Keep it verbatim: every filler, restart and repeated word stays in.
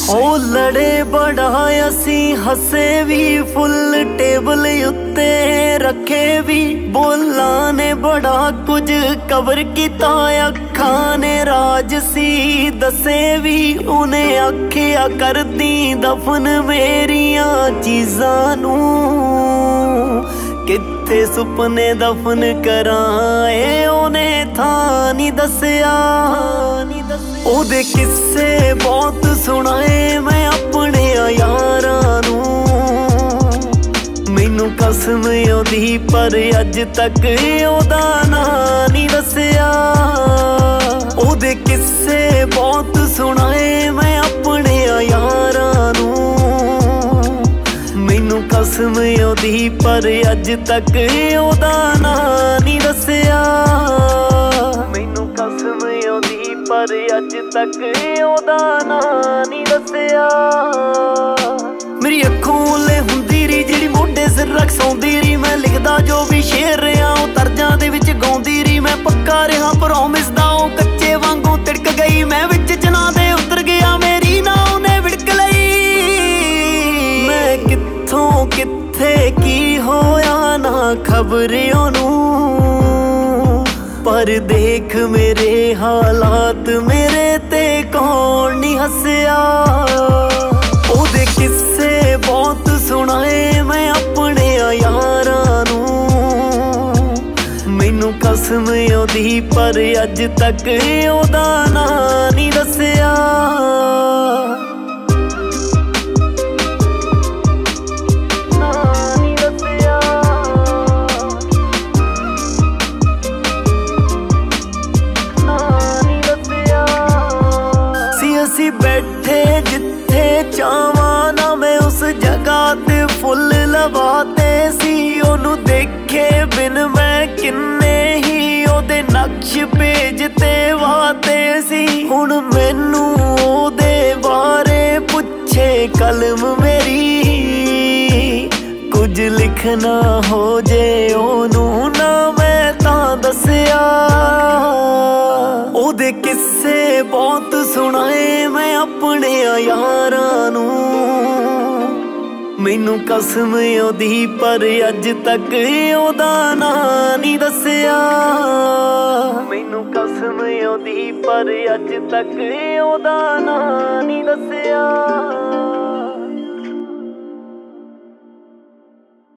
ओ लड़े बड़ा असी हसे भी फुल टेबल उत्ते रखे भी बोला ने बड़ा कुछ कवर किता अखां ने राज सी दसे भी उन्हें आखिया कर दी दफन मेरिया चीज़ां नू किथे सुपने दफन कराए उन्हें था नी दसिया ओदे किस्से बहुत सुनाए मैं अपने यारां नू मैनू कसम ओदी पर अज तक ओदा नां नी दसिया ओदे किस्से बहुत सुनाए मैं अपने यारां नू मैनू कसम ओदी पर अज तक ओदा नां नी दसिया मैनू कसम ओदी पर अज तक ओदा नां नी दसिया मेरी अखों ले हुंदी री जिहड़ी मोढे सिर रख सौंदी री मैं लिखदा जो भी शेर रहा ओ तरजां दे विच गाउंदी री मैं पक्का रहा प्रॉमिस दा ओ कच्चे वांगू तिड़क गई मैं विच जना दे उतर गया मेरी ना ओने विड़क लई मैं कित्थों कित्थे की होया ना खबर ओनू पर देख मेरे हालात मेरे ते कौन नहीं हसिया ओदे किस्से बहुत सुनाए मैं अपने यारां नू मैनू कसम ओदी पर अज तक ओदा नां नी दसिया असी बैठे जिथे चावा ना मैं उस जगह ते फुल लवाते सी ओनू देखे बिन मैं किन्ने ही ओदे नक्श पेज ते वाते सी हुण मैनू ओदे बारे पुछे कलम मेरी कुछ लिखना हो जे ओनू ना मैं तां दसिया ओदे किस्से बहुत सुनाए मैं अपने यारां नू मैनू कसम ओदी पर अज तक ओदा नां नी दसिया मैनू कसम ओदी पर अज तक ओदा नां नी दसिया।